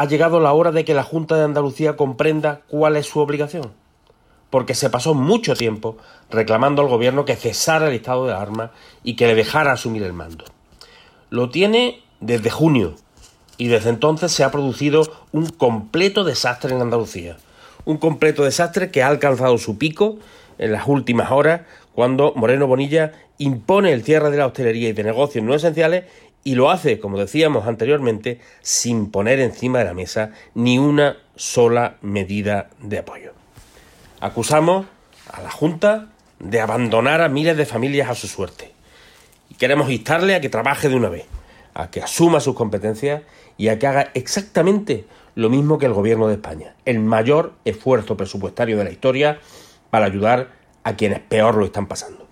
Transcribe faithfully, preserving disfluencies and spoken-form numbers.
ha llegado la hora de que la Junta de Andalucía comprenda cuál es su obligación, porque se pasó mucho tiempo reclamando al gobierno que cesara el estado de alarma y que le dejara asumir el mando. Lo tiene desde junio y desde entonces se ha producido un completo desastre en Andalucía. Un completo desastre que ha alcanzado su pico en las últimas horas cuando Moreno Bonilla impone el cierre de la hostelería y de negocios no esenciales y lo hace, como decíamos anteriormente, sin poner encima de la mesa ni una sola medida de apoyo. Acusamos a la Junta de abandonar a miles de familias a su suerte y queremos instarle a que trabaje de una vez, a que asuma sus competencias y a que haga exactamente lo mismo que el Gobierno de España, el mayor esfuerzo presupuestario de la historia para ayudar a quienes peor lo están pasando.